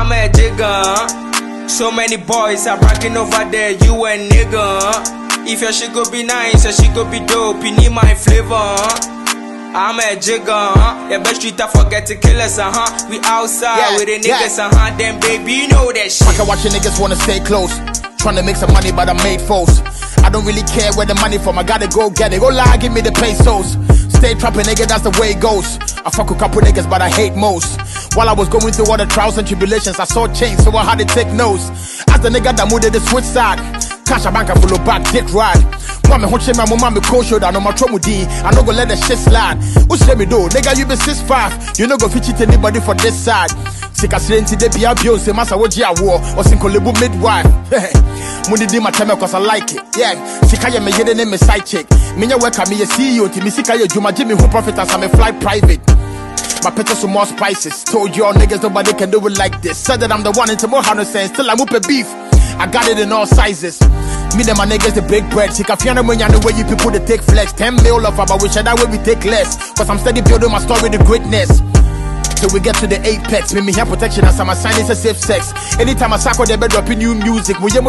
I'm a jigger. So many boys are bragging over there, you a nigga. If your shit go be nice, your shit go be dope, you need my flavor. I'm a jigger, your best street I forget to kill us, we outside with the niggas, then baby, you know that shit. I can watch your niggas wanna stay close, tryna make some money but I made foes. I don't really care where the money from, I gotta go get it. Go lie, give me the pesos. Stay trapping, nigga, that's the way it goes. I fuck a couple niggas, but I hate most. While I was going through all the trials and tribulations, I saw change, so I had to take notes. As the nigga that moved to the switch side, cash a bank, I follow back, dick ride. Mommy, hunch my mama, cold shoulder, no my trouble D. I no go let the shit slide. Who say me do? Nigga, you been 6'5". You no go fit cheat anybody for this side. Sick as rent today, be a Beyonce, Massa Wojia war, or single lebu midwife. Money di my time cause I like it. Yeah, Sikaya me yede name me side chick. Minya work me a CEO, to me Sikaya Juma Jimmy who profit as I'm a fly private. My pictures some more spices. Told y'all niggas nobody can do it like this. Said that I'm the one into more 100 cents. Still I'm up a beef. I got it in all sizes. Me and my niggas they break bread. Sikafiana when you know where you people they take flex. 10 mil off about which that way we take less. Cause I'm steady building my story to greatness. Till we get to the apex, me have protection as I'm a sign it's a safe sex. Anytime I sack on the bed dropping new music, I'm a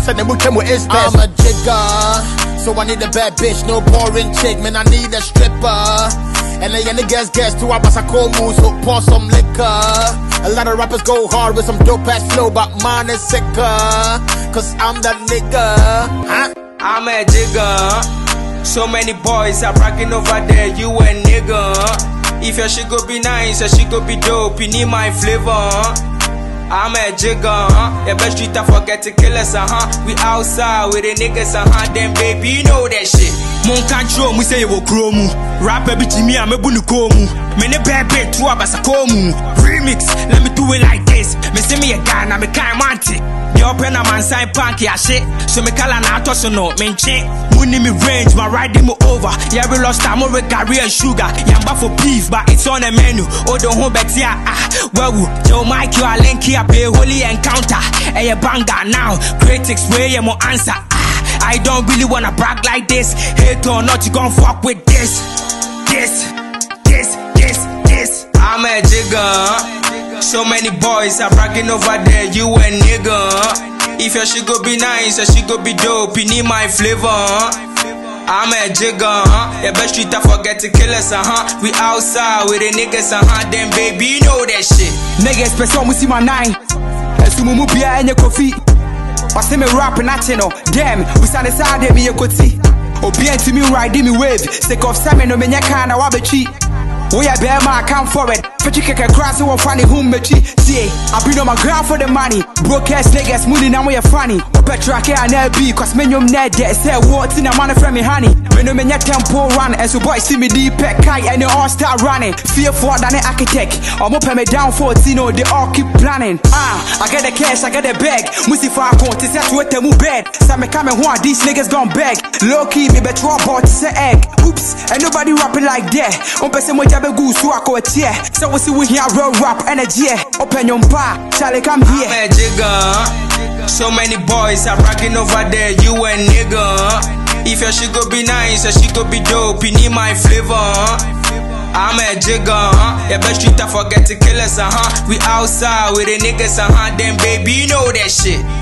jigger, so I need a bad bitch, no boring chick, man I need a stripper. And then niggas guess to up as I call moves, so pour some liquor. A lot of rappers go hard with some dope ass flow, but mine is sicker. Cause I'm that nigga, I'm a jigger. So many boys are bragging over there, you a nigga. If your shit go be nice, your shit go be dope, you need my flavor. I'm a jigger, your best street I forget to kill us, we outside with the niggas, then baby, you know that shit. Mon control, we say you will chromu. Rapper bitch me, I'm a bunukomu. Many bad bit to abasakomu. Remix, let me do it like this. Me see me a guy, I'm a kind manti. The open a man sign punky a shit. So me call an auto so no, men check. Money me range, my riding me over. Yeah, we lost time over curry and sugar. Yamba for beef, but it's on the menu. Oh, don't hold back here. Well, Joe Mike, you are link here, pay holy encounter. Hey, a banger now. Critics, way you more answer. I don't really wanna brag like this. Hate or not, you gon' fuck with this. I'm a jigger. So many boys are bragging over there, you a nigga. If your shit go be nice, your shit go be dope, you need my flavor. I'm a jigger, your best street I forget to kill us, we outside with the niggas, then baby, you know that shit. Niggas, person we see my nine. Esumumu bia enye kofi. Wase me rap na chino. Damn, we stand aside there me ekoti. Obi enti me ride me wave. Sick of salmon no menya kana wa bechi. We are bear ma come forward. Fetch keke grass who funny whom mechi. See, I been on my ground for the money. Broke ass niggas money now we are funny. Petra ke and be cause menyum net there say what in a man from me honey. When no menya tempo run and so boys see me deep pack kai and they all start running. Fear for than an architect. I'm up me down 14, they all keep planning. I get the cash, I get the bag. Musi for account to set with them bed. Some me coming one these niggas gon' beg. Low key me bet about to say egg. Oops, and nobody rapping like that. On person with jabe goose who I go tear. So we see we hear real rap energy. Open your bar, Charlie come here. I'm a jigger. So many boys are bragging over there, you a nigga. If your shit go be nice, your shit go be dope, you need my flavor. I'm a jigger, your best street I forget to kill us, we outside with the niggas, then baby, you know that shit.